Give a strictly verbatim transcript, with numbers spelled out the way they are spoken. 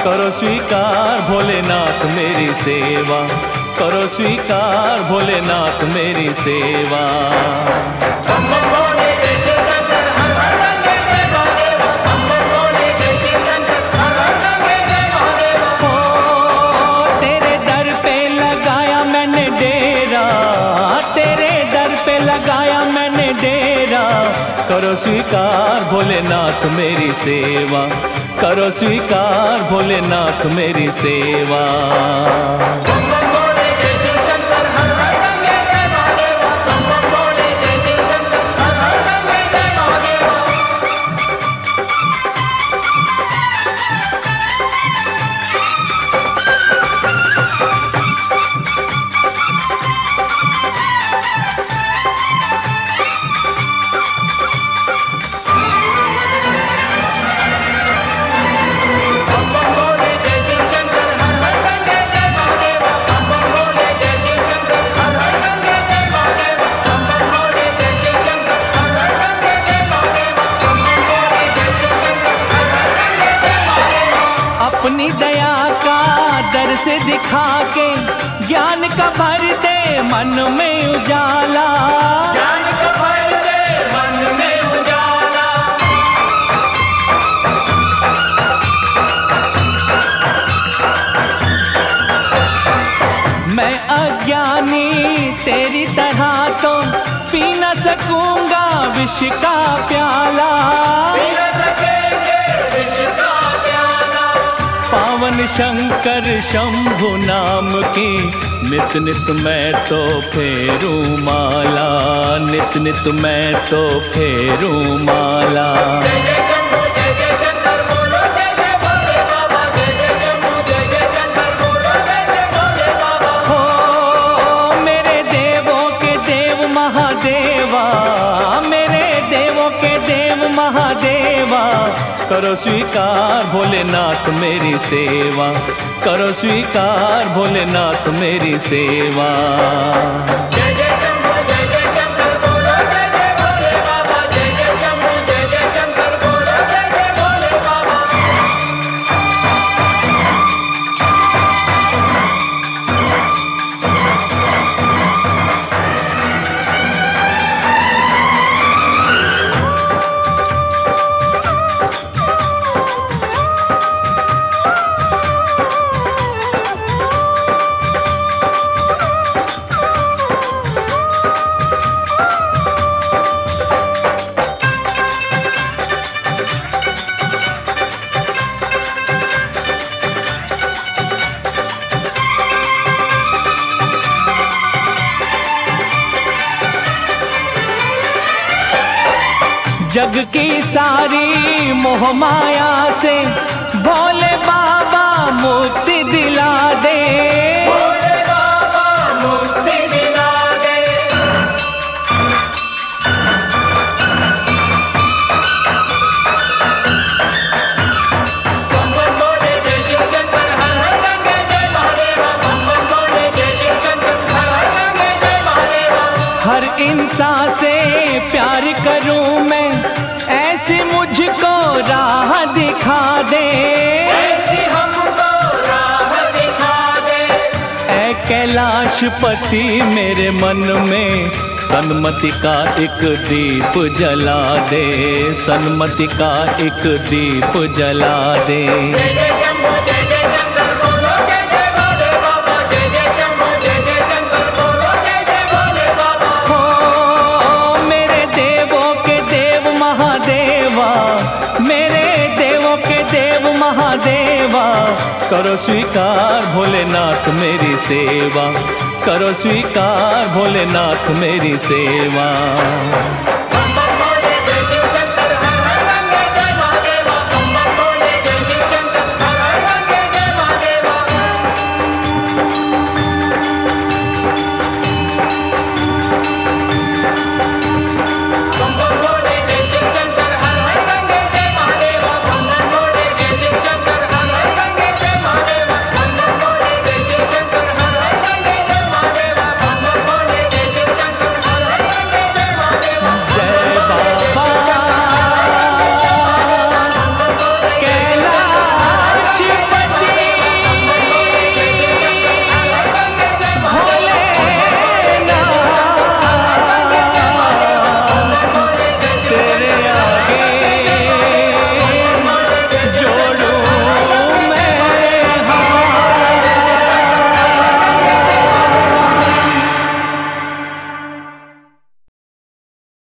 करो स्वीकार भोलेनाथ मेरी सेवा, करो स्वीकार भोलेनाथ मेरी सेवा। तेरे दर पे लगाया मैंने डेरा, तेरे दर पे लगाया मैंने डेरा, करो स्वीकार भोलेनाथ मेरी सेवा, करो स्वीकार भोलेनाथ मेरी सेवा। अपनी दया का दर्श दिखा के ज्ञान का भर दे मन में उजाला, ज्ञान का भर दे मन में उजाला। मैं अज्ञानी तेरी तरह तो पी न सकूंगा विष का प्याला, पी न सकेंगे विष का प्याला। पावन शंकर शंभु नाम की नित नित मैं तो फेरूं माला, नित नित मैं तो फेरूं माला। जय जय शंभु जय जय शंकर बोलो, जय जय भोले बाबा, जय जय शंभु जय जय शंकर बोलो, जय जय भोले बाबा। हो मेरे देवों के देव महादेवा, मेरे देवों के देव महादेवा, करो स्वीकार भोलेनाथ मेरी सेवा, करो स्वीकार भोलेनाथ मेरी सेवा। जय जय शंभु जय जय शंकर बोलो, जय जय भोले बाबा, जय जय शंभु जय जय शंकर बोलो, जय जय भोले बाबा। जग की सारी मोह माया से भोले बाबा मुक्ति दिला दे, भोले बाबा मुक्ति दिला दे। बम बम बोले जय शिव शंकर हर हर गंगे जय महादेवा, बम बम बोले जय शिव शंकर हर हर गंगे जय महादेवा। हर इंसान से प्यार करूं मैं, ऐसी मुझको राह दिखा दे, ऐसी हमको राह दिखा दे। ऐ कैलाशपति मेरे मन में सन्मति का एक दीप जला दे, सन्मति का एक दीप जला दे। जय जय शंभु जय जय शंकर बोलो, जय जय भोले बाबा, जय जय शंभु जय जय शंकर बोलो, जय जय भोले बाबा। हो मेरे देवों के देव महादेवा, मेरे देवों के देव महादेवा, करो स्वीकार भोलेनाथ मेरी सेवा, करो स्वीकार भोलेनाथ मेरी सेवा।